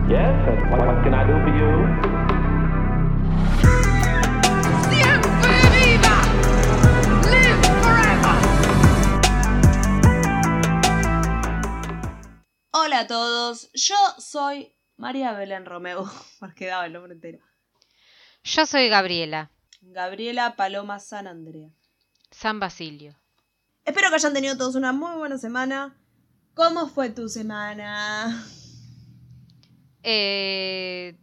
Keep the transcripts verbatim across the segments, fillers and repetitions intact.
Yes, and what, what can I do for you? ¡Siempre viva! ¡Live forever! Hola a todos, yo soy María Belén Romeo, me quedaba el nombre entero. Yo soy Gabriela. Gabriela Paloma San Andrea. San Basilio. Espero que hayan tenido todos una muy buena semana. ¿Cómo fue tu semana? Eh...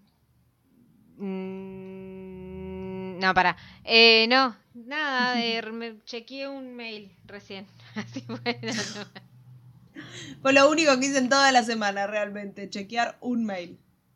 mm, no, para. Eh, no, nada, eh, me chequeé un mail recién. Así fue. No, no. Fue lo único que hice en toda la semana, realmente, chequear un mail.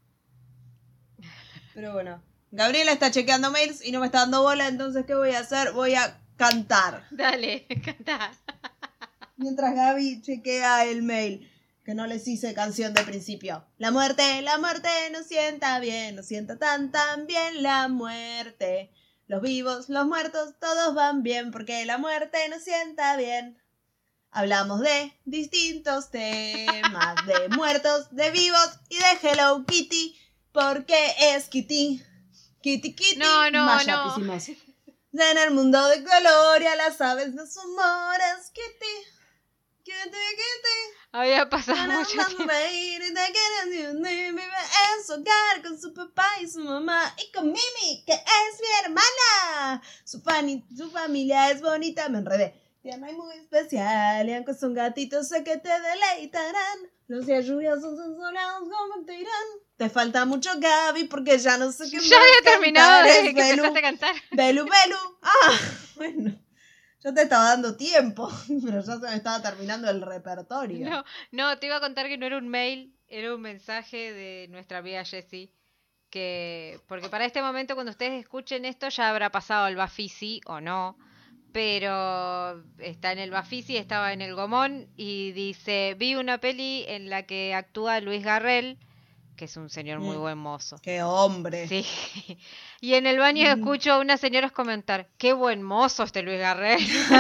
Pero bueno, Gabriela está chequeando mails y no me está dando bola, entonces ¿qué voy a hacer? Voy a cantar. Dale, canta. Mientras Gaby chequea el mail, que no les hice canción de principio. La muerte, la muerte no sienta bien, no sienta tan tan bien la muerte. Los vivos, los muertos, todos van bien, porque la muerte no sienta bien. Hablamos de distintos temas, de muertos, de vivos y de Hello Kitty, porque es Kitty. Kitty, Kitty, No, no, Maya, no. Pisimos. En el mundo de Gloria, las aves, los humores, Kitty. Kitty, Kitty. Había pasado mucho tiempo. Vive en su hogar con su papá y su mamá y con Mimi, que es mi hermana. Su, fani, su familia es bonita, me enredé. Tierna y muy especial, y aunque son gatitos sé que te deleitarán. Los días lluviosos son soleados como te irán. Te falta mucho, Gaby, porque ya no sé qué más Ya había terminado cantar. de Es que Belu, empezaste a cantar. Belu, Belu. Ah, bueno. Yo te estaba dando tiempo, pero ya se me estaba terminando el repertorio. No, no, te iba a contar que no era un mail, era un mensaje de nuestra amiga Jessie. Que, porque para este momento, cuando ustedes escuchen esto, ya habrá pasado el Bafisi o no. Pero está en el Bafisi, estaba en el Gomón y dice: vi una peli en la que actúa Luis Garrel, que es un señor muy Mm. buen mozo. ¡Qué hombre! Sí. Y en el baño Mm. escucho a unas señoras comentar: qué buen mozo este Luis Garrel.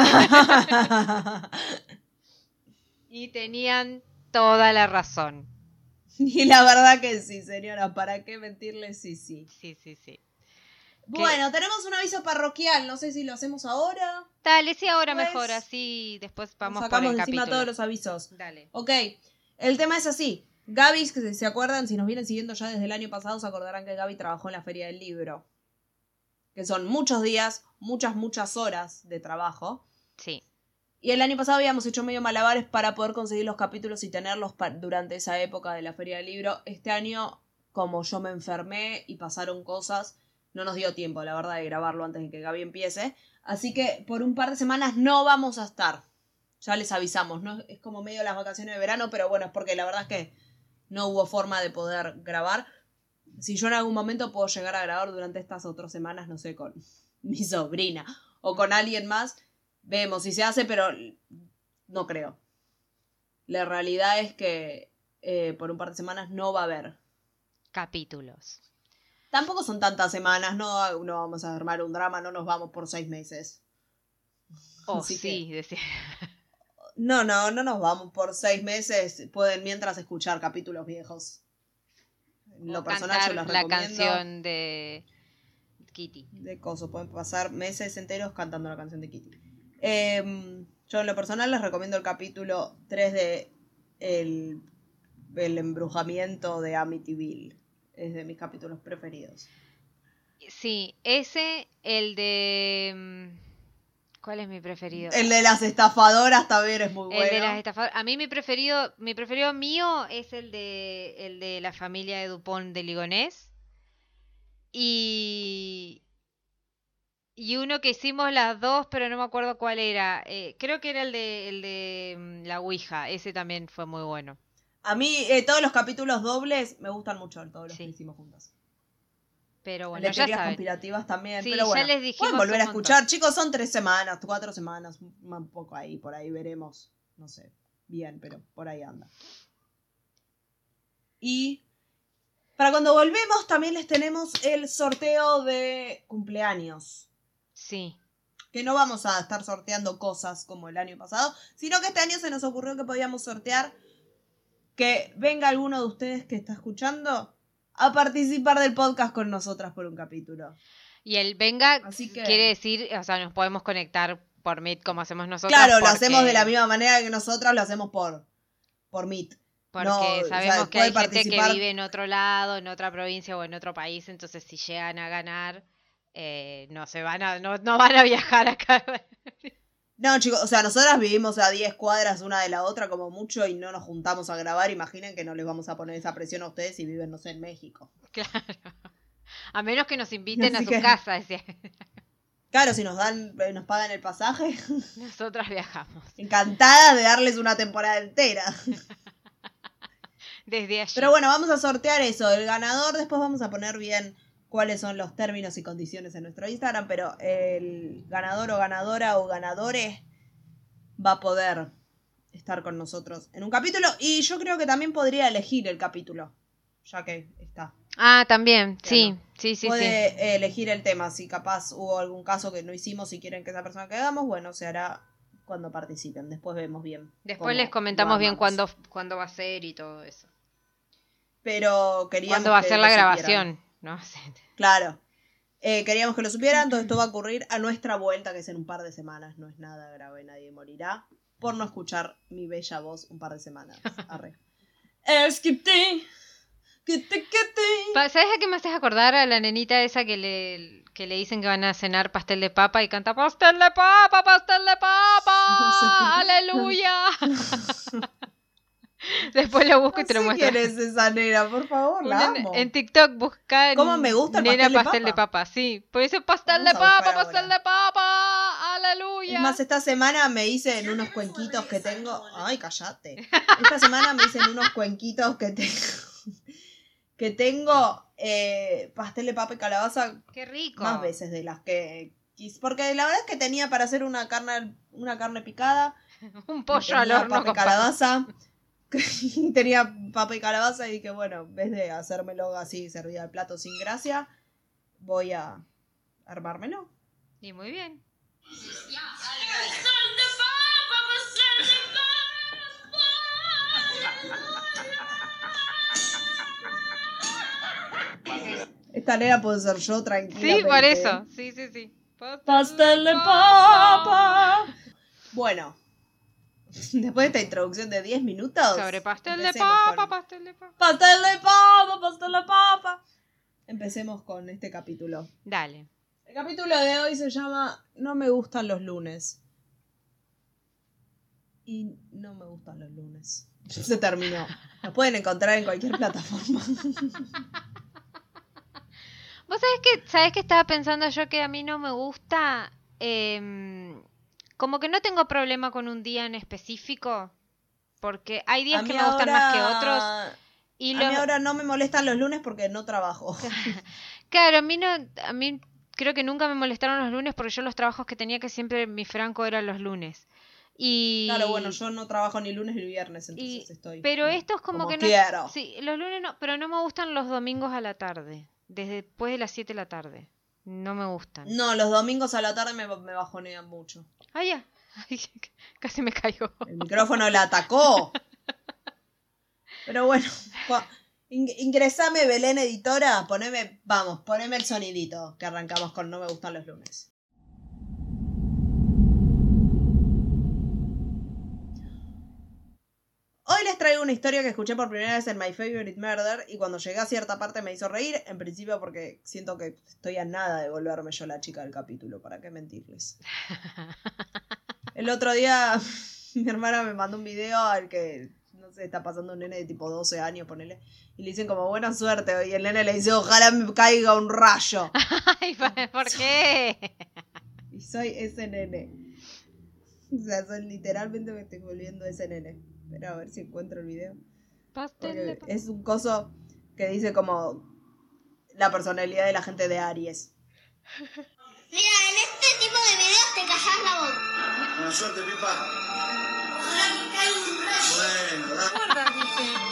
Y tenían toda la razón. Y la verdad que sí, señora, ¿para qué mentirle? Sí, sí. Sí, sí, sí. Bueno, tenemos un aviso parroquial, no sé si lo hacemos ahora. Dale, sí, ahora Pues, mejor, así después vamos Nos por sacamos el de encima capítulo. todos los avisos. Dale. Ok, el tema es así. Gaby, que se acuerdan, si nos vienen siguiendo ya desde el año pasado, se acordarán que Gaby trabajó en la Feria del Libro. Que son muchos días, muchas, muchas horas de trabajo. Sí. Y el año pasado habíamos hecho medio malabares para poder conseguir los capítulos y tenerlos pa- durante esa época de la Feria del Libro. Este año, como yo me enfermé y pasaron cosas, no nos dio tiempo, la verdad, de grabarlo antes de que Gaby empiece. Así que por un par de semanas no vamos a estar. Ya les avisamos, ¿no? Es como medio las vacaciones de verano, pero bueno, es porque la verdad es que no hubo forma de poder grabar. Si yo en algún momento puedo llegar a grabar durante estas otras semanas, no sé, con mi sobrina o con alguien más, vemos si se hace, pero no creo. La realidad es que eh, por un par de semanas no va a haber. Capítulos. Tampoco son tantas semanas, no, no vamos a armar un drama, no nos vamos por seis meses. Oh, Así sí, decía. No, no, no nos vamos por seis meses. Pueden mientras escuchar capítulos viejos. En lo O personal yo cantar les la recomiendo. canción de Kitty. De coso, pueden pasar meses enteros cantando la canción de Kitty. Eh, yo en lo personal les recomiendo el capítulo tres de El, el embrujamiento de Amityville. Es de mis capítulos preferidos. Sí, ese, el de... mm, ¿cuál es mi preferido? El de las estafadoras también es muy bueno. El de las estafadoras. A mí mi preferido, mi preferido mío es el de el de la familia de Dupont de Ligonnès. Y y uno que hicimos las dos, pero no me acuerdo cuál era. Eh, creo que era el de el de mm, la Ouija. Ese también fue muy bueno. A mí eh, todos los capítulos dobles me gustan mucho, toros los Sí. que hicimos juntas. Pero El bueno, de ya teorías saben. conspirativas también. Sí, pero ya bueno, les dijimos pueden volver a un montón. escuchar. Chicos, son tres semanas, cuatro semanas, un poco ahí, por ahí veremos. No sé, bien, pero por ahí anda. Y para cuando volvemos también les tenemos el sorteo de cumpleaños. Sí. Que no vamos a estar sorteando cosas como el año pasado, sino que este año se nos ocurrió que podíamos sortear que venga alguno de ustedes que está escuchando a participar del podcast con nosotras por un capítulo. Y el venga Así que- quiere decir, o sea, nos podemos conectar por Meet como hacemos nosotros. Claro, lo porque- hacemos de la misma manera que nosotras lo hacemos por, por Meet. Porque No, o sea, sabemos que puede hay gente participar- que vive en otro lado, en otra provincia o en otro país, entonces si llegan a ganar, eh, no se van a, no, no van a viajar acá. No, chicos, o sea, nosotras vivimos a diez cuadras una de la otra como mucho y no nos juntamos a grabar. Imaginen que no les vamos a poner esa presión a ustedes si viven, no sé, en México. Claro. A menos que nos inviten Así a su que- casa, decía. Claro, si nos dan, eh, nos pagan el pasaje, Nosotras viajamos. encantada de darles una temporada entera. Desde allí. Pero bueno, vamos a sortear eso. El ganador, después vamos a poner bien cuáles son los términos y condiciones en nuestro Instagram, pero el ganador o ganadora o ganadores va a poder estar con nosotros en un capítulo y yo creo que también podría elegir el capítulo, ya que está. Ah, también, sí, Claro. sí, sí, Puede sí. eh, elegir el tema, si capaz hubo algún caso que no hicimos y quieren que esa persona que hagamos, bueno, se hará cuando participen, después vemos bien. Después cómo les comentamos lo bien armamos. cuándo, cuándo va a ser y todo eso. Pero queríamos Cuándo va a que ser lo la supieran. grabación, ¿no? Claro. Eh, queríamos que lo supieran, todo esto va a ocurrir a nuestra vuelta, que es en un par de semanas. No es nada grave, nadie morirá por no escuchar mi bella voz un par de semanas. Arre. Es que te... Que te, que te... Pa- ¿Sabes a qué me haces acordar? A la nenita esa que le, que le dicen que van a cenar pastel de papa y canta pastel de papa, pastel de papa, No sé. aleluya. Después lo busco y No te lo sé muestro. quién es esa nena, por favor, la Una- amo. en TikTok busca en ¿Cómo me gusta el nena pastel de pastel de papa? papa, sí. Por eso pastel Vamos de a papa, buscar pastel ahora. de papa, aleluya. Es más, esta semana me hice en unos cuenquitos que tengo... Ay, cállate. Esta semana me hice en unos cuenquitos que tengo... Que tengo eh, pastel de papa y calabaza Qué rico. más veces de las que quis. Porque la verdad es que tenía para hacer una carne, una carne picada. Un pollo al tenía horno papa y con calabaza. Y tenía papa y calabaza y dije, bueno, en vez de hacérmelo así, servido al plato sin gracia, voy a armármelo. Y muy bien. Esta nena puede ser yo tranquila. Sí, por eso. Sí, sí, sí. Pastel de papa. Bueno, después de esta introducción de diez minutos. Sobre pastel de empecemos papa, con- pastel de papa. Pastel de papa, pastel de papa. Empecemos con este capítulo. Dale. El capítulo de hoy se llama No me gustan los lunes. Y no me gustan los lunes. Se terminó. Nos pueden encontrar en cualquier plataforma. ¿Vos sabés que, sabés que estaba pensando yo que a mí no me gusta? Em, como que no tengo problema con un día en específico. Porque hay días A que mí me gustan más que ahora- otros. Y A los- mí ahora no me molestan los lunes porque no trabajo. Claro, a mí no, a mí creo que nunca me molestaron los lunes porque yo los trabajos que tenía que siempre mi franco eran los lunes. Y Claro, bueno, yo no trabajo ni lunes ni viernes, entonces y- estoy. pero esto es como, como que no, quiero. sí, los lunes no, pero no me gustan los domingos a la tarde, desde después de las siete de la tarde. No me gustan. No, los domingos a la tarde me, me bajonean mucho. Ah, ya. Ay, casi me caigo. El micrófono la atacó. Pero bueno, po- in- ingresame Belén Editora, poneme, vamos, poneme el sonidito que arrancamos con No me gustan los lunes. Hoy les traigo una historia que escuché por primera vez en My Favorite Murder y cuando llegué a cierta parte me hizo reír, en principio porque siento que estoy a nada de volverme yo la chica del capítulo, ¿para qué mentirles? El otro día mi hermana me mandó un video al que, no sé, está pasando un nene de tipo doce años, ponele, y le dicen como buena suerte, y el nene le dice ojalá me caiga un rayo. Ay, ¿por- ¿por qué? Y soy ese nene. O sea, soy literalmente me estoy volviendo ese nene. Pero a ver si encuentro el video. Pastel de Porque papa. es un coso que dice como la personalidad de la gente de Aries. Mira, en este tipo de videos te callas la boca. Buena suerte, Pipa. Ojalá que caiga un rayo. Bueno,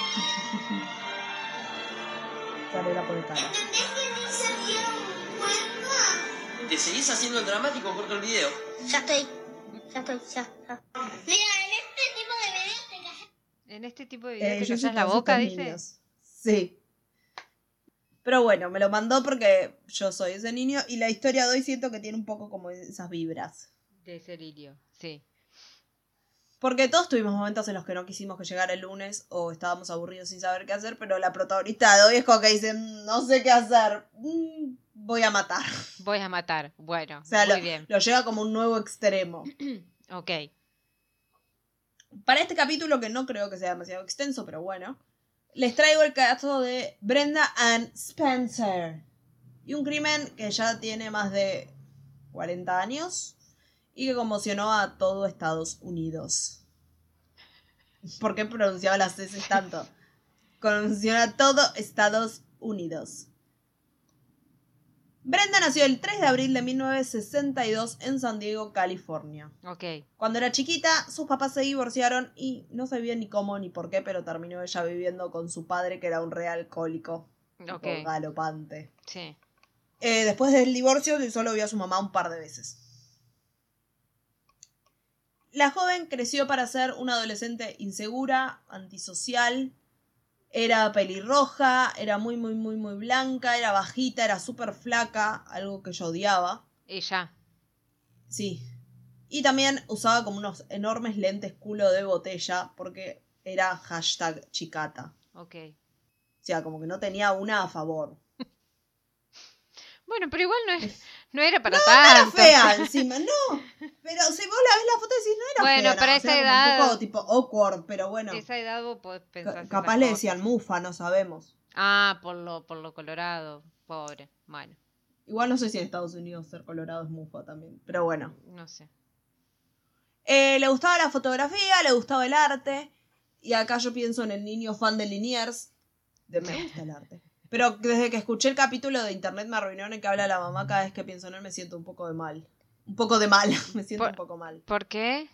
Sale la por cara. ¿Entendés que no sería un puerco? ¿Te seguís haciendo el dramático? Corto el video. Ya estoy. Ya estoy, ya. ya. Mira, en este tipo de videos te callas. En este tipo de videos Eh, te yo callas soy la todos boca, estos dice. niños. Sí. Pero bueno, me lo mandó porque yo soy ese niño y la historia de hoy siento que tiene un poco como esas vibras. De ese lirio, sí. Porque todos tuvimos momentos en los que no quisimos que llegara el lunes o estábamos aburridos sin saber qué hacer, pero la protagonista de hoy es como que dice, "Mm, no sé qué hacer, mm, voy a matar". Voy a matar. Bueno, O sea, muy lo, bien. lo lleva como un nuevo extremo. Ok. Para este capítulo, que no creo que sea demasiado extenso, pero bueno, les traigo el caso de Brenda Ann Spencer. Y un crimen que ya tiene más de cuarenta años y que conmocionó a todo Estados Unidos. ¿Por qué pronunciaba las S tanto? Conmocionó a todo Estados Unidos. Brenda nació el tres de abril de mil novecientos sesenta y dos en San Diego, California. Ok. Cuando era chiquita, sus papás se divorciaron y no sabían ni cómo ni por qué, pero terminó ella viviendo con su padre, que era un re alcohólico. Ok. Tipo galopante. Sí. Eh, después del divorcio, solo vio a su mamá un par de veces. La joven creció para ser una adolescente insegura, antisocial. Era pelirroja, era muy, muy, muy, muy blanca, era bajita, era súper flaca, algo que yo odiaba. Ella. Sí. Y también usaba como unos enormes lentes culo de botella porque era hashtag chicata. Ok. O sea, como que no tenía una a favor. Bueno, pero igual no, es, no era para No, no era tanto. fea encima, no. Pero si vos la ves la foto decís, no era Bueno, fea. para no, o esa sea, como edad- un poco tipo awkward, pero bueno. Esa edad vos podés pensar. ca- esas capaz le cosas. decían mufa, no sabemos. Ah, por lo, por lo colorado. Pobre. Bueno, Igual no sé si en Estados Unidos ser colorado es mufa también. Pero bueno. no sé. Eh, le gustaba la fotografía, le gustaba el arte. Y acá yo pienso en el niño fan de Liniers. De me gusta el arte. Pero desde que escuché el capítulo de Internet me arruinó en el que habla la mamá, cada vez que pienso en él me siento un poco de mal. Un poco de mal, me siento Por- un poco mal. ¿Por qué?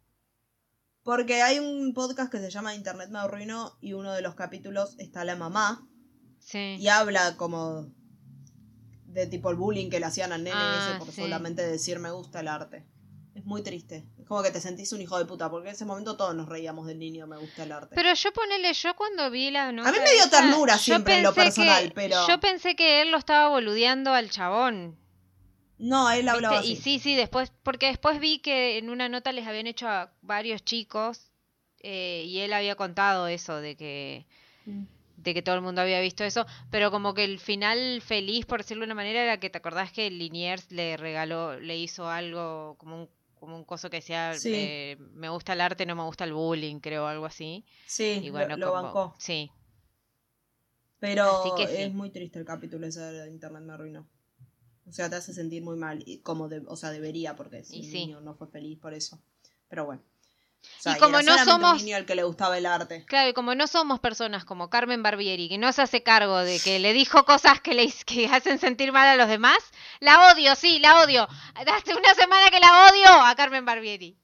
Porque hay un podcast que se llama Internet me arruinó y uno de los capítulos está la mamá Sí. y habla como de tipo el bullying que le hacían al nene Ah, ese por sí. solamente decir me gusta el arte. Es muy triste. Es como que te sentís un hijo de puta, porque en ese momento todos nos reíamos del niño me gusta el arte. Pero yo ponele, yo cuando vi la nota A mí me dio esa, ternura yo siempre en lo pensé personal, que- pero- Yo pensé que él lo estaba boludeando al chabón. No, él hablaba ¿Viste? así. Y sí, sí, después, porque después vi que en una nota les habían hecho a varios chicos eh, y él había contado eso de que Mm. de que todo el mundo había visto eso, pero como que el final feliz, por decirlo de una manera, era que te acordás que Liniers le regaló, le hizo algo como un como un coso que decía Sí. eh, me gusta el arte, no me gusta el bullying, creo, algo así. Sí, Y bueno, lo, lo como- bancó. sí. Pero Así que sí. es muy triste el capítulo ese de Internet me arruinó. O sea, te hace sentir muy mal. Y como de, o sea, debería, porque si Y el sí. niño no fue feliz por eso. Pero bueno. O sea, Y como era no solamente somos- un niño al que le gustaba el arte. Claro, y como no somos personas como Carmen Barbieri, que no se hace cargo de que le dijo cosas que le que hacen sentir mal a los demás, la odio, sí, la odio. Hace una semana que la odio a Carmen Barbieri.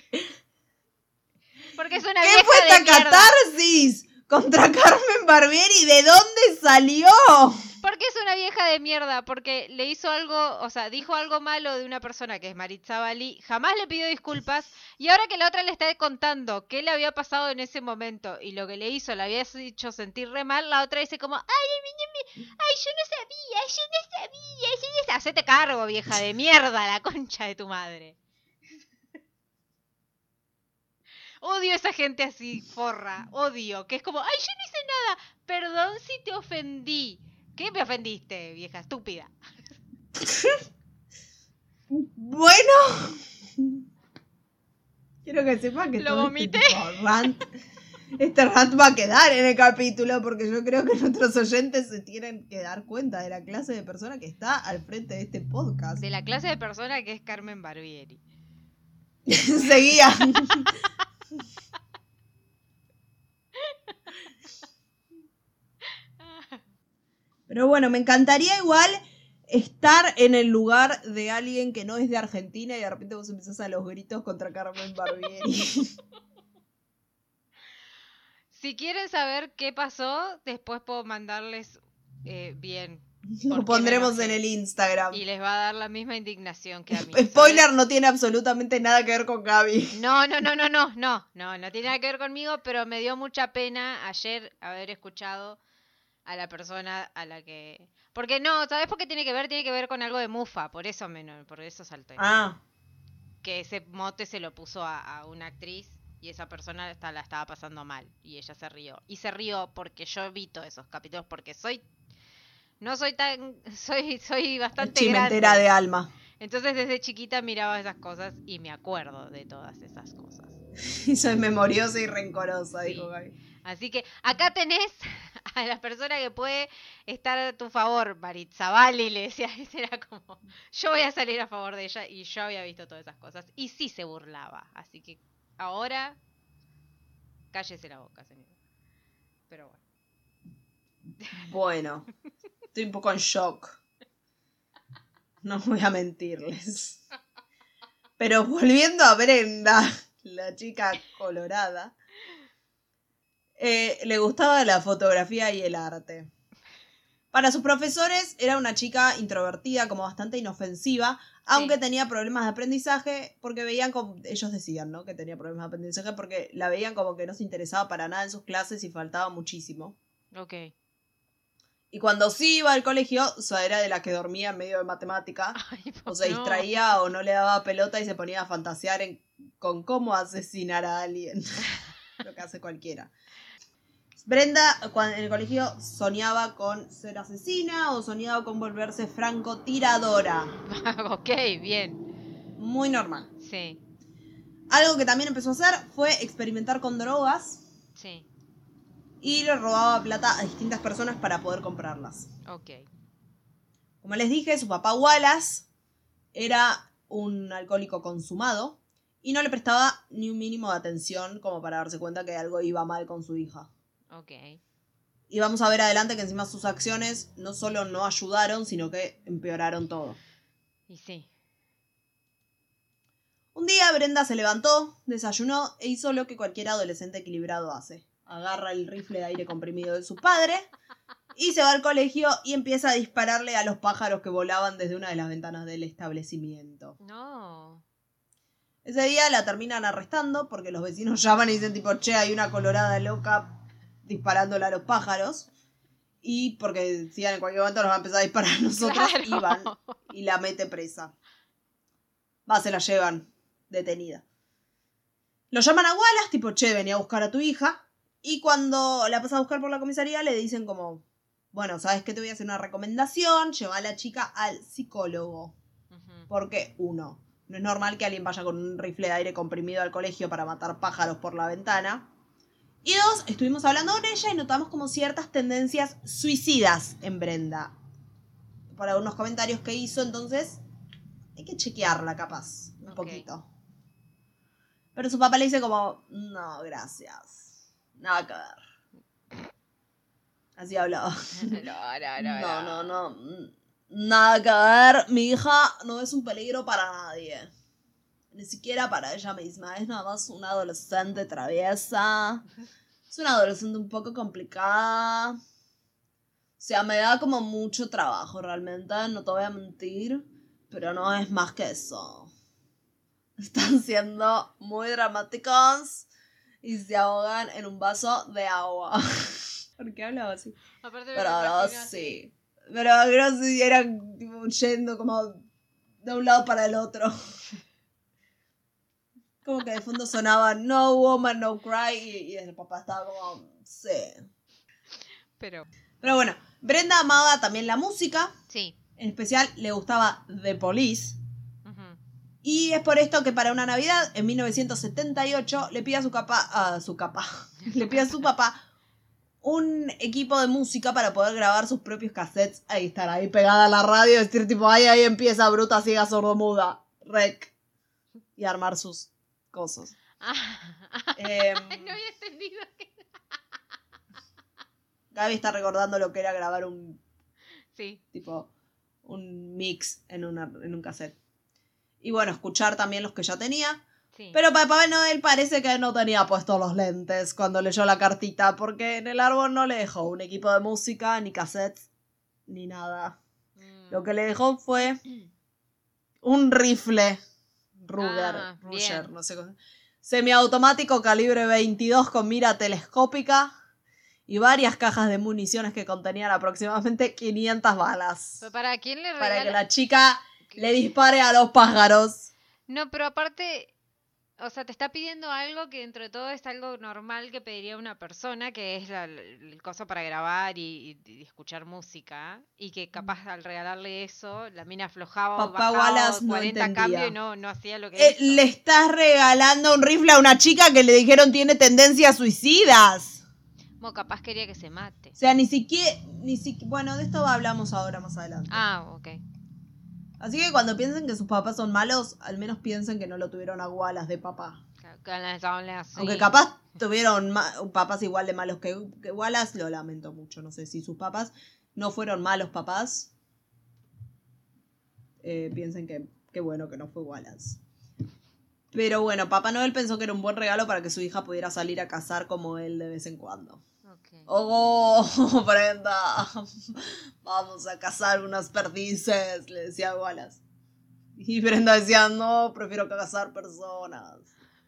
Porque es una ¿Qué vieja fue de esta mierda. catarsis contra Carmen Barbieri? ¿De dónde salió? Porque es una vieja de mierda, porque le hizo algo, o sea, dijo algo malo de una persona que es Maritza Bali, jamás le pidió disculpas, y ahora que la otra le está contando qué le había pasado en ese momento y lo que le hizo le había hecho sentir re mal, la otra dice como, ay, mi, mi, mi, ay, yo no sabía, yo no sabía, yo no sabía. Hacete cargo, vieja de mierda, la concha de tu madre. Odio a esa gente así, forra, odio, que es como, ay, yo no hice nada, perdón si te ofendí. ¿Qué me ofendiste, vieja estúpida? Bueno. Quiero que sepa que Lo todo vomité. este tipo rant, este rant va a quedar en el capítulo porque yo creo que nuestros oyentes se tienen que dar cuenta de la clase de persona que está al frente de este podcast. De la clase de persona que es Carmen Barbieri. Seguía. Pero bueno, me encantaría igual estar en el lugar de alguien que no es de Argentina y de repente vos empezás a los gritos contra Carmen Barbieri. Si quieren saber qué pasó, después puedo mandarles eh, bien. Lo Porque pondremos me en enojé. el Instagram. Y les va a dar la misma indignación que a mí. Spoiler, ¿sabes? no tiene absolutamente nada que ver con Gaby. No, no, no, no, no, no, no, no tiene nada que ver conmigo, pero me dio mucha pena ayer haber escuchado a la persona a la que... Porque no, ¿sabes por qué tiene que ver? Tiene que ver con algo de mufa, por eso menos, por eso salté. Ah, Que ese mote se lo puso a, a una actriz y esa persona está, la estaba pasando mal y ella se rió. Y se rió porque yo evito esos capítulos porque soy... No soy tan... Soy, soy bastante chimentera grande. de alma. Entonces desde chiquita miraba esas cosas y me acuerdo de todas esas cosas. Y soy memoriosa y rencorosa, Sí. dijo Gaby. Así que acá tenés a la persona que puede estar a tu favor, Marizabali, le decía, ese era como, yo voy a salir a favor de ella y yo había visto todas esas cosas y sí se burlaba, así que ahora cállese la boca, señor. Pero bueno. Bueno, estoy un poco en shock. No voy a mentirles. Pero volviendo a Brenda, la chica colorada, eh, le gustaba la fotografía y el arte. Para sus profesores era una chica introvertida, como bastante inofensiva, aunque Sí. tenía problemas de aprendizaje, porque veían como, ellos decían, ¿no? Que tenía problemas de aprendizaje porque la veían como que no se interesaba para nada en sus clases y faltaba muchísimo. Ok. Y cuando sí iba al colegio, o sea, era de la que dormía en medio de matemática, Ay, o se no. distraía o no le daba pelota y se ponía a fantasear en, con cómo asesinar a alguien. Lo que hace cualquiera. Brenda, cuando en el colegio, soñaba con ser asesina o soñaba con volverse francotiradora. Ok, bien. Muy normal. Sí, Algo que también empezó a hacer fue experimentar con drogas sí. y le robaba plata a distintas personas para poder comprarlas. Ok. Como les dije, su papá Wallace era un alcohólico consumado y no le prestaba ni un mínimo de atención como para darse cuenta que algo iba mal con su hija. Ok. Y vamos a ver adelante que encima sus acciones no solo no ayudaron, sino que empeoraron todo. Y sí. Un día Brenda se levantó, desayunó e hizo lo que cualquier adolescente equilibrado hace. Agarra el rifle de aire comprimido de su padre y se va al colegio y empieza a dispararle a los pájaros que volaban desde una de las ventanas del establecimiento. No. Ese día la terminan arrestando porque los vecinos llaman y dicen tipo, che, hay una colorada loca disparándole a los pájaros. Y porque decían en cualquier momento nos va a empezar a disparar a nosotros, Claro. y van y la mete presa. Va, se la llevan detenida. Lo llaman a Wallace, tipo, che, venía a buscar a tu hija. Y cuando la pasa a buscar por la comisaría le dicen como, bueno, ¿sabes qué? Te voy a hacer una recomendación, lleva a la chica al psicólogo. Ujú. Porque, uno, no es normal que alguien vaya con un rifle de aire comprimido al colegio para matar pájaros por la ventana. Y dos, estuvimos hablando con ella y notamos como ciertas tendencias suicidas en Brenda. Por algunos comentarios que hizo, entonces hay que chequearla capaz, un Ok. poquito. Pero su papá le dice como, no, gracias, nada que ver. Así hablaba. No, no, no, No, no, no. mm, Nada que ver. Mi hija no es un peligro para nadie. Ni siquiera para ella misma. Es nada más una adolescente traviesa. Es una adolescente un poco complicada. O sea, me da como mucho trabajo realmente. No te voy a mentir. Pero no es más que eso. Están siendo muy dramáticos. Y se ahogan en un vaso de agua. ¿Por qué hablaba así? Aparte me Pero lo no, imagino así. sí. Pero creo que sí, eran tipo, yendo como de un lado para el otro. Como que de fondo sonaba No Woman, No Cry y, y el papá estaba como, sí. Pero, Pero bueno, Brenda amaba también la música. sí. En especial le gustaba The Police. Ujú. Y es por esto que para una Navidad, en mil novecientos setenta y ocho, le pide a su capa, a su capa, le pide a su papá un equipo de música para poder grabar sus propios cassettes. Ahí estar ahí pegada a la radio y decir tipo, ahí, ahí empieza bruta, ciega, sordomuda, rec. Y armar sus cosas. Ah, Eh, no había entendido que... Gaby está recordando lo que era grabar un Sí. tipo un mix en, una, en un cassette. Y bueno, escuchar también los que ya tenía. Sí. Pero Papá Noel parece que no tenía puestos los lentes cuando leyó la cartita, porque en el árbol no le dejó un equipo de música, ni cassettes, ni nada. Mm. Lo que le dejó fue un rifle Ruger, Ah, Ruger, bien. no sé cómo. Semiautomático calibre veintidós con mira telescópica y varias cajas de municiones que contenían aproximadamente quinientas balas. Pero ¿para quién le Para que regala? la chica le dispare a los pájaros. No, pero aparte, o sea, te está pidiendo algo que dentro de todo es algo normal que pediría una persona, que es la, la- el coso para grabar y, y- y escuchar música, y que capaz al regalarle eso, la mina aflojaba o Papá bajaba Wallace no cuarenta entendía. cambios y no, no hacía lo que Eh, hizo. le estás regalando un rifle a una chica que le dijeron tiene tendencias suicidas. Bueno, capaz quería que se mate. O sea, ni siquiera, ni siqui- bueno, de esto hablamos ahora más adelante. Ah, ok. Así que cuando piensen que sus papás son malos, al menos piensen que no lo tuvieron a Wallace de papá. Ca- ca- la- la- la- sí. Aunque capaz tuvieron ma- papás igual de malos que, que Wallace, lo lamento mucho. No sé si sus papás no fueron malos papás. Eh, piensen que, que bueno que no fue Wallace. Pero bueno, Papá Noel pensó que era un buen regalo para que su hija pudiera salir a cazar como él de vez en cuando. Ok. ¡Oh, Brenda! Vamos a cazar unas perdices, le decía Wallace. Y Brenda decía, no, prefiero cazar personas.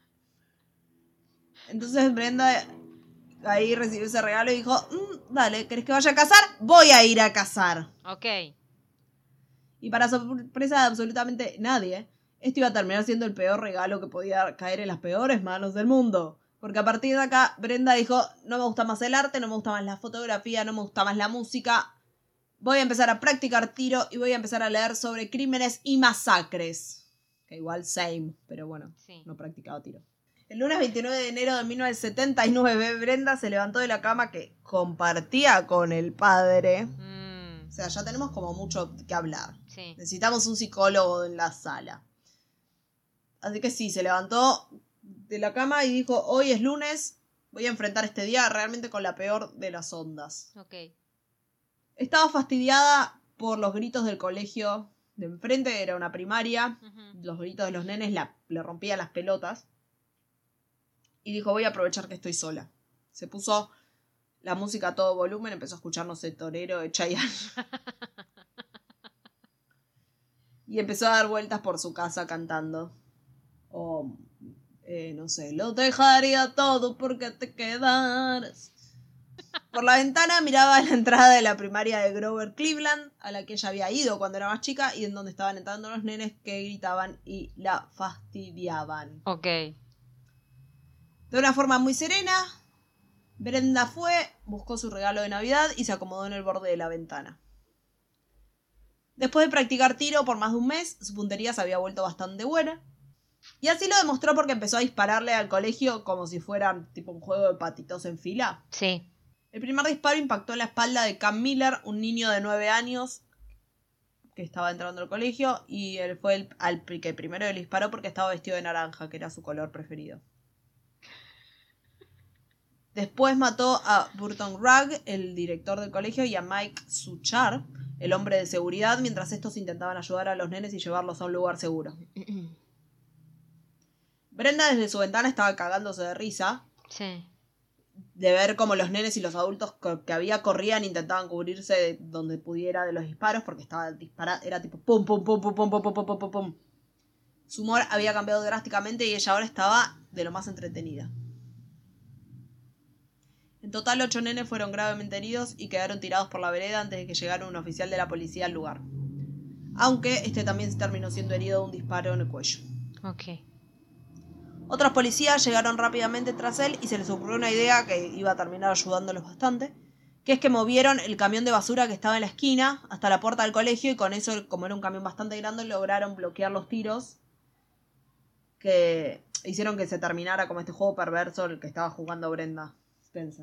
Entonces Brenda ahí recibió ese regalo y dijo, "Mm, dale, ¿querés que vaya a cazar? Voy a ir a cazar. Ok. Y para sorpresa de absolutamente nadie, esto iba a terminar siendo el peor regalo que podía caer en las peores manos del mundo. Porque a partir de acá, Brenda dijo, no me gusta más el arte, no me gusta más la fotografía, no me gusta más la música. Voy a empezar a practicar tiro y voy a empezar a leer sobre crímenes y masacres. Que igual same, pero bueno, Sí. no practicaba tiro. El lunes veintinueve de enero de mil novecientos setenta y nueve, Brenda se levantó de la cama que compartía con el padre. Mm, O sea, ya tenemos como mucho que hablar. sí. Necesitamos un psicólogo en la sala. Así que sí, se levantó de la cama y dijo, hoy es lunes, voy a enfrentar este día realmente con la peor de las ondas. Ok. Estaba fastidiada por los gritos del colegio de enfrente, era una primaria, Ujú. los gritos de los nenes la- le rompían las pelotas. Y dijo, voy a aprovechar que estoy sola. Se puso la música a todo volumen, empezó a escuchar, no sé, Torero de Chayanne. Y empezó a dar vueltas por su casa cantando. O, eh, no sé, lo dejaría todo porque te quedaras. Por la ventana miraba la entrada de la primaria de Grover Cleveland, a la que ella había ido cuando era más chica, y en donde estaban entrando los nenes que gritaban y la fastidiaban. Ok. De una forma muy serena, Brenda fue, buscó su regalo de Navidad y se acomodó en el borde de la ventana. Después de practicar tiro por más de un mes, su puntería se había vuelto bastante buena. Y así lo demostró porque empezó a dispararle al colegio como si fuera tipo un juego de patitos en fila. Sí. El primer disparo impactó en la espalda de Cam Miller, un niño de nueve años que estaba entrando al colegio, y él fue el al que primero le disparó porque estaba vestido de naranja, que era su color preferido. Después mató a Burton Rugg, el director del colegio, y a Mike Suchar, el hombre de seguridad, mientras estos intentaban ayudar a los nenes y llevarlos a un lugar seguro. Brenda desde su ventana estaba cagándose de risa Sí. de ver cómo los nenes y los adultos co- que había corrían e intentaban cubrirse de donde pudiera de los disparos porque estaba disparado, era tipo pum pum pum pum pum pum pum pum pum pum pum. Su humor había cambiado drásticamente y ella ahora estaba de lo más entretenida. En total, ocho nenes fueron gravemente heridos y quedaron tirados por la vereda antes de que llegara un oficial de la policía al lugar. Aunque este también se terminó siendo herido de un disparo en el cuello. Ok. Otros policías llegaron rápidamente tras él y se les ocurrió una idea que iba a terminar ayudándolos bastante, que es que movieron el camión de basura que estaba en la esquina hasta la puerta del colegio y con eso, como era un camión bastante grande, lograron bloquear los tiros que hicieron que se terminara como este juego perverso el que estaba jugando Brenda Spencer.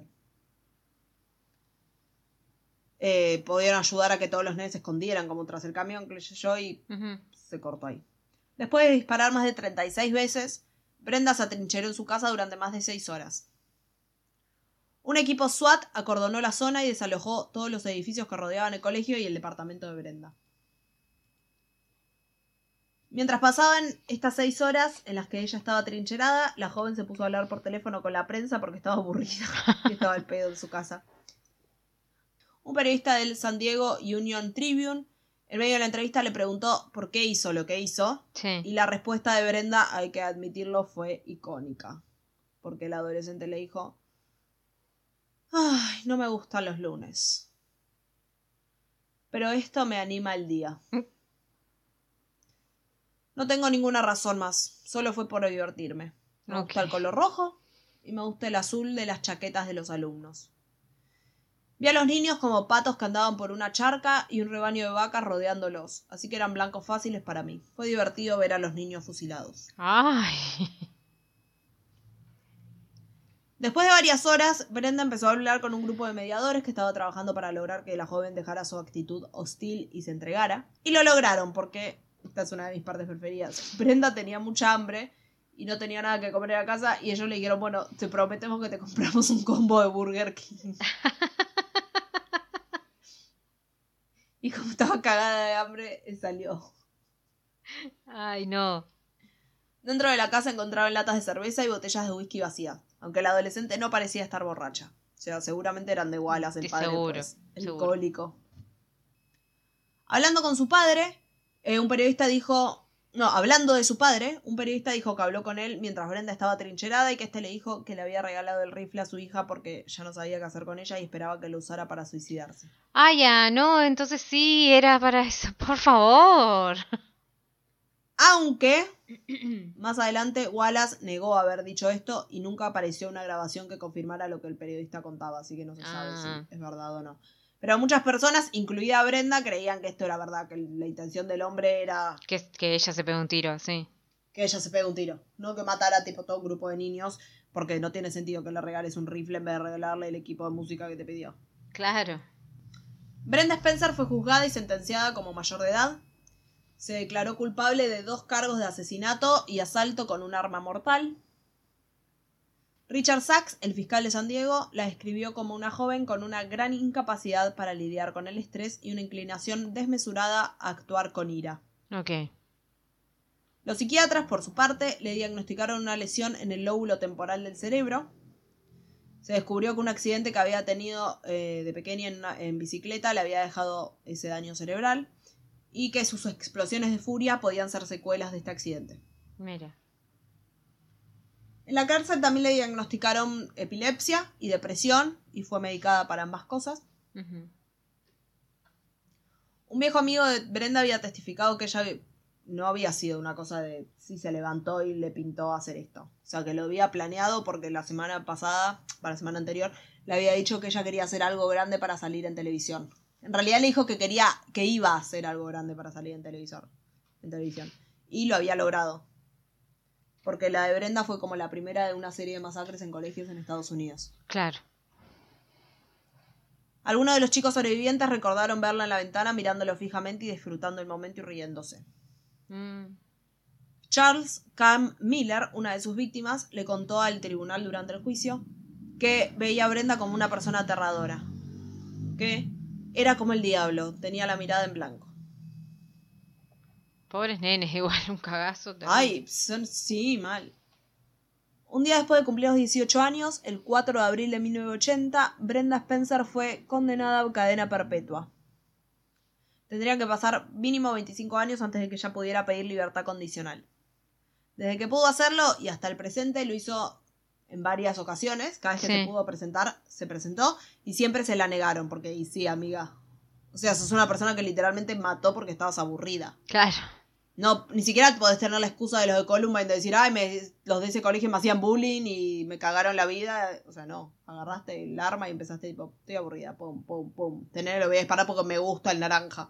Eh, pudieron ayudar a que todos los nenes se escondieran como tras el camión, creo yo, y Ujú. se cortó ahí. Después de disparar más de treinta y seis veces, Brenda se atrincheró en su casa durante más de seis horas. Un equipo SWAT acordonó la zona y desalojó todos los edificios que rodeaban el colegio y el departamento de Brenda. Mientras pasaban estas seis horas en las que ella estaba atrincherada, la joven se puso a hablar por teléfono con la prensa porque estaba aburrida y estaba al pedo en su casa. Un periodista del San Diego Union Tribune, en medio de la entrevista, le preguntó por qué hizo lo que hizo. Sí. Y la respuesta de Brenda, hay que admitirlo, fue icónica. Porque el adolescente le dijo, Ay, no me gustan los lunes. Pero esto me anima el día. No tengo ninguna razón más. Solo fue por divertirme. Me Ok. gusta el color rojo y me gusta el azul de las chaquetas de los alumnos. Vi a los niños como patos que andaban por una charca y un rebaño de vacas rodeándolos, así que eran blancos fáciles para mí. Fue divertido ver a los niños fusilados. Ay. Después de varias horas, Brenda empezó a hablar con un grupo de mediadores que estaba trabajando para lograr que la joven dejara su actitud hostil y se entregara. Y lo lograron, porque esta es una de mis partes preferidas. Brenda tenía mucha hambre y no tenía nada que comer en la casa, y ellos le dijeron, bueno, te prometemos que te compramos un combo de Burger King. Y como estaba cagada de hambre, salió. Ay, no. Dentro de la casa encontraron latas de cerveza y botellas de whisky vacías, aunque la adolescente no parecía estar borracha. O sea, seguramente eran de Wallace, el Sí, padre, seguro, pues, el seguro. alcohólico. Hablando con su padre, eh, un periodista dijo... No, hablando de su padre, un periodista dijo que habló con él mientras Brenda estaba trincherada y que este le dijo que le había regalado el rifle a su hija porque ya no sabía qué hacer con ella y esperaba que lo usara para suicidarse. Ah, ya, no, entonces sí, era para eso. Por favor. Aunque, más adelante, Wallace negó haber dicho esto y nunca apareció una grabación que confirmara lo que el periodista contaba, así que no se sabe Ah. si es verdad o no. Pero muchas personas, incluida Brenda, creían que esto era verdad, que la intención del hombre era Que, que ella se pegó un tiro, sí. que ella se pegue un tiro, no que matara tipo todo un grupo de niños, porque no tiene sentido que le regales un rifle en vez de regalarle el equipo de música que te pidió. Claro. Brenda Spencer fue juzgada y sentenciada como mayor de edad. Se declaró culpable de dos cargos de asesinato y asalto con un arma mortal. Richard Sachs, el fiscal de San Diego, la describió como una joven con una gran incapacidad para lidiar con el estrés y una inclinación desmesurada a actuar con ira. Ok. Los psiquiatras, por su parte, le diagnosticaron una lesión en el lóbulo temporal del cerebro. Se descubrió que un accidente que había tenido eh, de pequeña en, una- en bicicleta le había dejado ese daño cerebral y que sus explosiones de furia podían ser secuelas de este accidente. Mira. En la cárcel también le diagnosticaron epilepsia y depresión y fue medicada para ambas cosas. Ujú. Un viejo amigo de Brenda había testificado que ella no había sido una cosa de si se levantó y le pintó hacer esto. O sea, que lo había planeado porque la semana pasada, para la semana anterior, le había dicho que ella quería hacer algo grande para salir en televisión. En realidad le dijo que quería, que iba a hacer algo grande para salir en televisor, en televisión. Y lo había logrado. Porque la de Brenda fue como la primera de una serie de masacres en colegios en Estados Unidos. Claro. Algunos de los chicos sobrevivientes recordaron verla en la ventana mirándolo fijamente y disfrutando el momento y riéndose. Mm. Charles Cam Miller, una de sus víctimas, le contó al tribunal durante el juicio que veía a Brenda como una persona aterradora. Que era como el diablo, tenía la mirada en blanco. Pobres nenes, igual, un cagazo. terrible. Ay, son, sí, mal. Un día después de cumplir los dieciocho años, el cuatro de abril de mil novecientos ochenta, Brenda Spencer fue condenada a cadena perpetua. Tendría que pasar mínimo veinticinco años antes de que ella pudiera pedir libertad condicional. Desde que pudo hacerlo y hasta el presente lo hizo en varias ocasiones. Cada vez que Sí. se pudo presentar, se presentó y siempre se la negaron porque, y sí, amiga. O sea, sos una persona que literalmente mató porque estabas aburrida. Claro. No, ni siquiera podés tener la excusa de los de Columbine de decir, ay, me, los de ese colegio me hacían bullying y me cagaron la vida. O sea, no, agarraste el arma y empezaste tipo, estoy aburrida, pum, pum, pum. Tener, lo voy a disparar porque me gusta el naranja.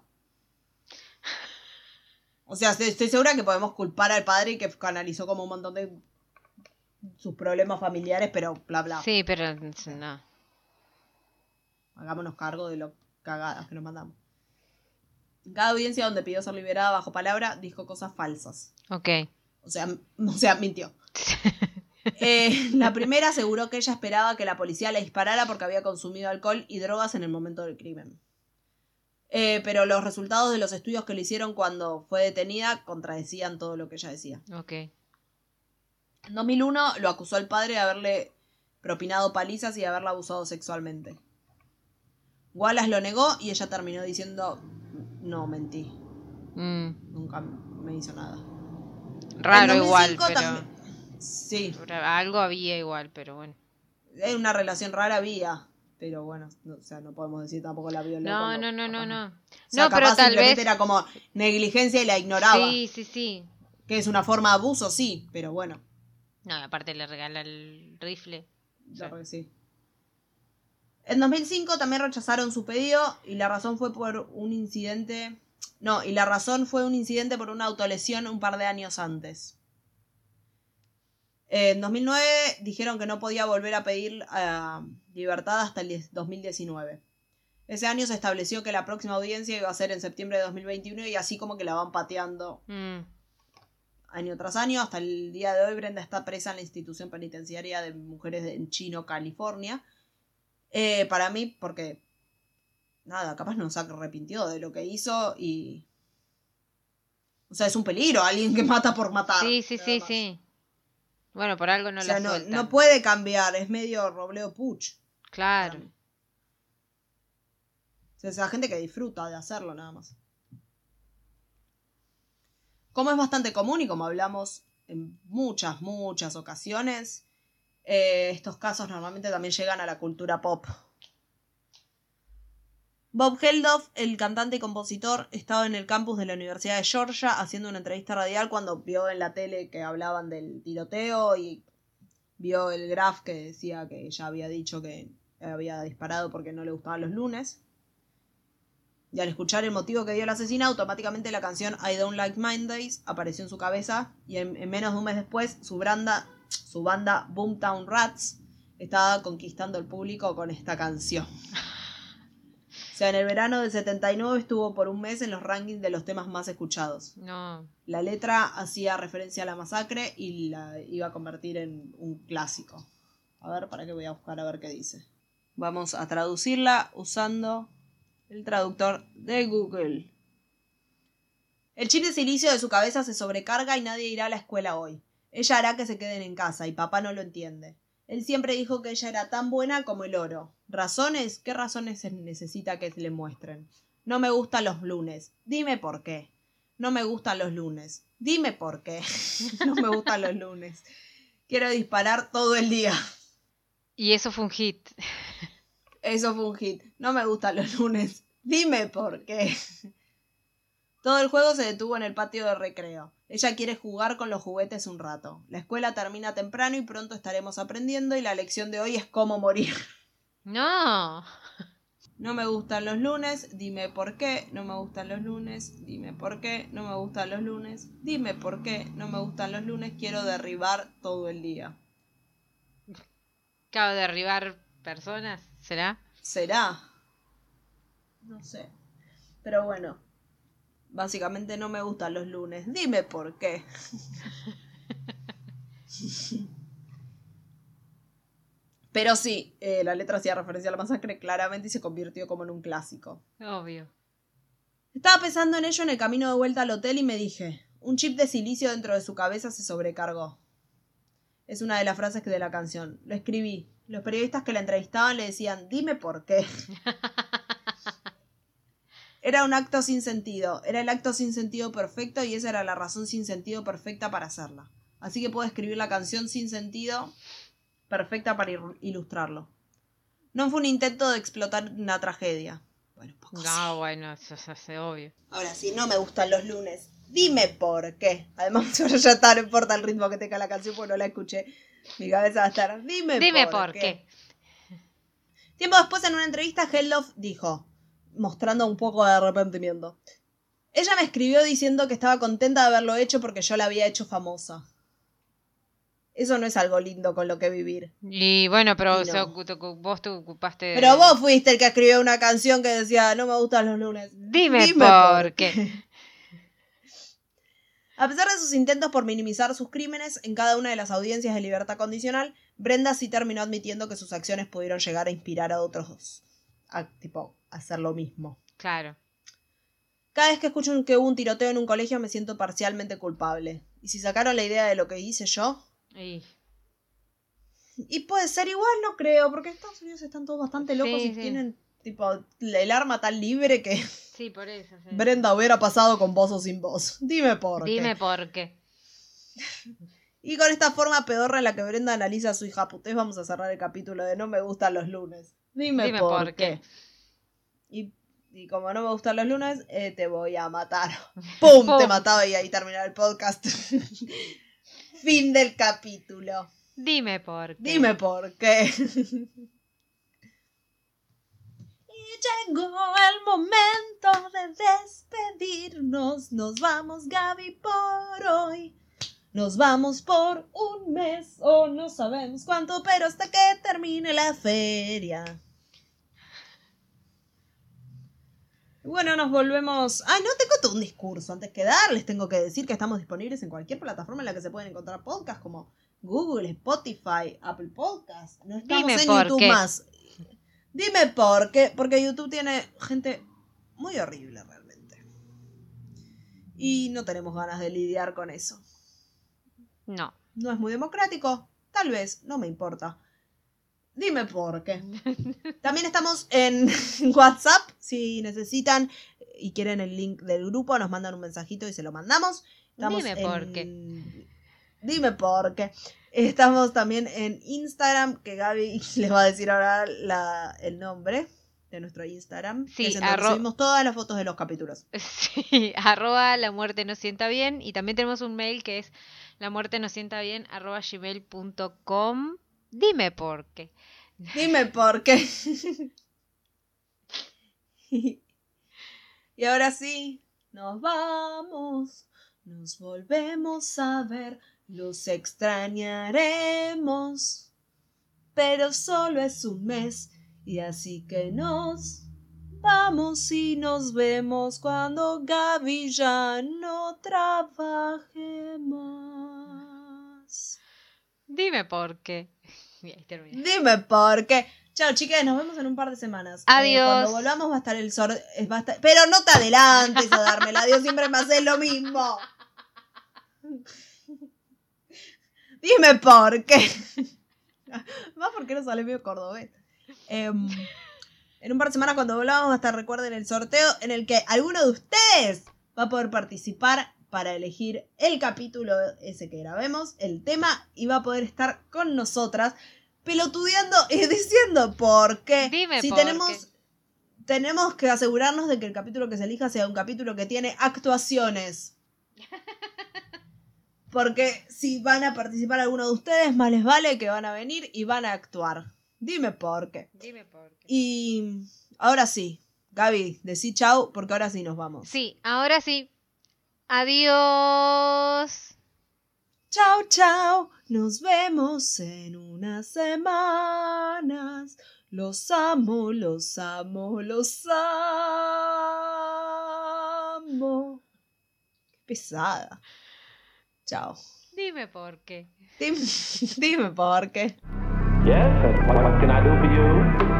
O sea, estoy, estoy segura que podemos culpar al padre y que canalizó como un montón de sus problemas familiares, pero bla, bla. Sí, pero no. Hagámonos cargo de lo cagadas que nos mandamos. En cada audiencia donde pidió ser liberada bajo palabra, dijo cosas falsas. Ok. O sea, m- o sea, mintió. Eh, la primera aseguró que ella esperaba que la policía le disparara porque había consumido alcohol y drogas en el momento del crimen. Eh, pero los resultados de los estudios que le hicieron cuando fue detenida contradecían todo lo que ella decía. Ok. En dos mil uno lo acusó el padre de haberle propinado palizas y de haberla abusado sexualmente. Wallace lo negó y ella terminó diciendo, no, mentí, Mm. nunca me hizo nada. Raro En igual, dos mil cinco pero... también- Sí, Algo había igual, pero bueno. es una relación rara había. pero bueno, no, o sea, no podemos decir tampoco la violó. No, cuando- no, no, no, capaz no. O sea, No, pero capaz tal simplemente vez... era como negligencia y la ignoraba. Sí, sí, sí. Que es una forma de abuso, sí, pero bueno. No, aparte le regala el rifle. La verdad que sí. En dos mil cinco también rechazaron su pedido y la razón fue por un incidente... No, y la razón fue un incidente por una autolesión un par de años antes. En dos mil nueve dijeron que no podía volver a pedir uh, libertad hasta el dos mil diecinueve. Ese año se estableció que la próxima audiencia iba a ser en septiembre de dos mil veintiuno y así como que la van pateando Mm. año tras año. Hasta el día de hoy Brenda está presa en la institución penitenciaria de mujeres en Chino, California. Eh, para mí, porque nada, capaz no se arrepintió de lo que hizo y... O sea, es un peligro alguien que mata por matar. Sí, sí, nada sí, más. sí. Bueno, por algo no O sea, la no, sueltan. no puede cambiar, es medio Robleo Puch. Claro. para mí. O sea, es la gente que disfruta de hacerlo nada más. Como es bastante común y como hablamos en muchas, muchas ocasiones, eh, estos casos normalmente también llegan a la cultura pop. Bob Geldof, el cantante y compositor, estaba en el campus de la Universidad de Georgia haciendo una entrevista radial cuando vio en la tele que hablaban del tiroteo y vio el graph que decía que ella había dicho que había disparado porque no le gustaban los lunes. Y al escuchar el motivo que dio el asesino, automáticamente la canción I Don't Like Mondays apareció en su cabeza y en, en menos de un mes después su banda, su banda Boomtown Rats estaba conquistando el público con esta canción. O sea, en el verano del setenta y nueve estuvo por un mes en los rankings de los temas más escuchados. No. La letra hacía referencia a la masacre y la iba a convertir en un clásico. A ver, para qué voy a buscar a ver qué dice. Vamos a traducirla usando el traductor de Google. El chip de silicio de su cabeza se sobrecarga y nadie irá a la escuela hoy. Ella hará que se queden en casa y papá no lo entiende. Él siempre dijo que ella era tan buena como el oro. ¿Razones? ¿Qué razones se necesita que le muestren? No me gustan los lunes. Dime por qué. No me gustan los lunes. Dime por qué. No me gustan los lunes. Quiero disparar todo el día. Y eso fue un hit. Eso fue un hit. No me gustan los lunes. Dime por qué. Todo el juego se detuvo en el patio de recreo. Ella quiere jugar con los juguetes un rato. La escuela termina temprano y pronto estaremos aprendiendo y la lección de hoy es cómo morir. No. No me gustan los lunes, dime por qué. No me gustan los lunes, dime por qué. No me gustan los lunes, dime por qué. No me gustan los lunes, quiero derribar todo el día. Acabo de derribar personas, ¿será? ¿Será? No sé. Pero bueno. Básicamente no me gustan los lunes. Dime por qué. Pero sí, eh, la letra hacía referencia a la masacre claramente y se convirtió como en un clásico. Obvio. Estaba pensando en ello en el camino de vuelta al hotel y me dije, un chip de silicio dentro de su cabeza se sobrecargó. Es una de las frases de la canción. Lo escribí. Los periodistas que la entrevistaban le decían, dime por qué. Era un acto sin sentido. Era el acto sin sentido perfecto y esa era la razón sin sentido perfecta para hacerla. Así que puedo escribir la canción sin sentido perfecta para ilustrarlo. No fue un intento de explotar una tragedia. Bueno, poco No, sí. bueno, eso es hace obvio. Ahora sí, no me gustan los lunes. Dime por qué. Además, yo ya está, no importa el ritmo que tenga la canción porque no la escuché. Mi cabeza va a estar, dime, Dime por, por qué. qué. Tiempo después, en una entrevista, Geldof dijo, mostrando un poco de arrepentimiento. Ella me escribió diciendo que estaba contenta de haberlo hecho porque yo la había hecho famosa. Eso no es algo lindo con lo que vivir. Y bueno, pero Y o no. sea, ocu- te ocu- vos te ocupaste de... Pero vos fuiste el que escribió una canción que decía, no me gustan los lunes. Dime, por qué. A pesar de sus intentos por minimizar sus crímenes, en cada una de las audiencias de libertad condicional, Brenda sí terminó admitiendo que sus acciones pudieron llegar a inspirar a otros a, tipo, a hacer lo mismo. Claro. Cada vez que escucho que hubo un tiroteo en un colegio me siento parcialmente culpable. ¿Y si sacaron la idea de lo que hice yo? Y... Y puede ser igual, no creo, porque en Estados Unidos están todos bastante locos Sí, y sí. tienen tipo el arma tan libre que Sí, por eso. Sí. Brenda hubiera pasado con voz o sin voz. Dime por qué. Dime por qué. Y con esta forma pedorra en la que Brenda analiza a su hija putez, vamos a cerrar el capítulo de No me gustan los lunes. Dime, Dime por, por qué. qué. Y, y como no me gustan los lunes, eh, te voy a matar. ¡Pum! Pum. Te mataba y ahí terminaba el podcast. Fin del capítulo. Dime por qué. Dime por qué. Y llegó el momento de despedirnos. Nos vamos, Gaby, por hoy. Nos vamos por un mes o no sabemos cuánto, pero hasta que termine la feria. Bueno, nos volvemos... Ah, no, tengo todo un discurso. Antes que dar, les tengo que decir que estamos disponibles en cualquier plataforma en la que se pueden encontrar podcasts, como Google, Spotify, Apple Podcasts. No estamos Dime en por YouTube qué. más. Dime por qué. Porque YouTube tiene gente muy horrible realmente. Y no tenemos ganas de lidiar con eso. No. No es muy democrático. Tal vez, no me importa. Dime por qué. También estamos en WhatsApp. Si necesitan y quieren el link del grupo, nos mandan un mensajito y se lo mandamos. Estamos Dime en... por qué. Dime por qué. Estamos también en Instagram, que Gaby les va a decir ahora la, el nombre de nuestro Instagram. Sí, que es en donde arro- subimos todas las fotos de los capítulos. Sí, arroba la muerte no sienta bien. Y también tenemos un mail que es la muerte no sienta bien arroba gmail punto com. Dime por qué. Dime por qué. Y ahora sí, nos vamos, nos volvemos a ver, los extrañaremos, pero solo es un mes y así que nos vamos y nos vemos cuando Gaby ya no trabaje más. Dime por qué. Y ahí termina. Dime por qué. Chao, chicas, nos vemos en un par de semanas. Adiós. Eh, cuando volvamos va a estar el sorteo. Pero no te adelantes a darme el adiós, siempre me haces lo mismo. Dime por qué. Más porque no sale medio cordobés. Eh, en un par de semanas cuando volvamos va a estar, recuerden, el sorteo en el que alguno de ustedes va a poder participar para elegir el capítulo ese que grabemos, el tema, y va a poder estar con nosotras pelotudeando y diciendo por qué. Dime si por tenemos, qué. tenemos que asegurarnos de que el capítulo que se elija sea un capítulo que tiene actuaciones. Porque si van a participar alguno de ustedes, más les vale que van a venir y van a actuar. Dime por qué. Dime por qué. Y ahora sí, Gaby, decí chau, porque ahora sí nos vamos. Sí, ahora sí. Adiós. Chau, chau, nos vemos en unas semanas. Los amo, los amo, los amo. Qué pesada. Chao. Dime por qué. Dime, dime por qué. Yes, and what, what can I do for you?